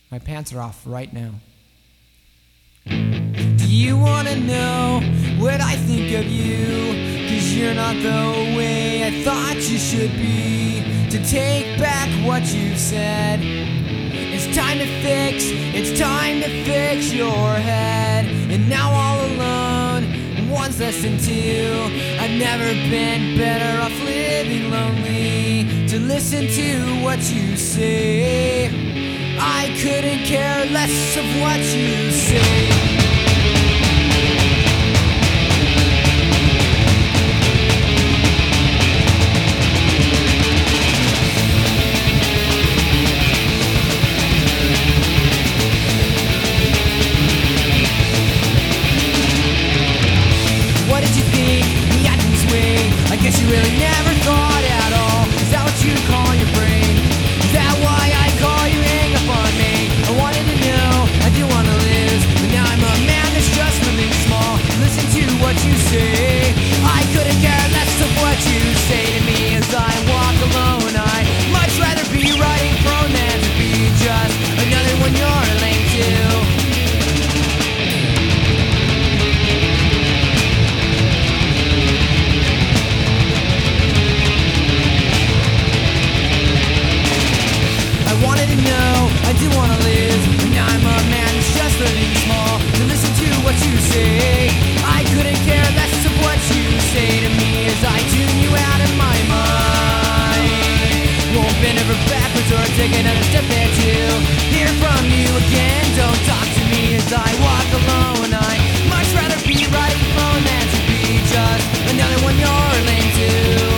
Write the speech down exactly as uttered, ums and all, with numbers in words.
My pants are off right now. Do you wanna know what I think of you? Cause you're not the way I thought you should be. To take back what you said, it's time to fix, it's time to fix your head. And now all alone, one's less than two. I've never been better off living lonely. To listen to what you say, I couldn't care less of what you say. I guess you really never thought at all. Is that what you call your brain? Is that why I call you hang up on me? I wanted to know, I didn't want to lose, but now I'm a man that's just living small. Listen to what you say, I couldn't care less of what you say to me. As I walk alone, I'd much rather be writing prone than to be just another one you're lame to. I do wanna live, and now I'm a man who's just living small. To listen to what you say, I couldn't care less of what you say to me. As I tune you out of my mind, won't bend over backwards or take another step there to hear from you again. Don't talk to me as I walk alone. I'd much rather be writing phone than to be just another one you're lame to.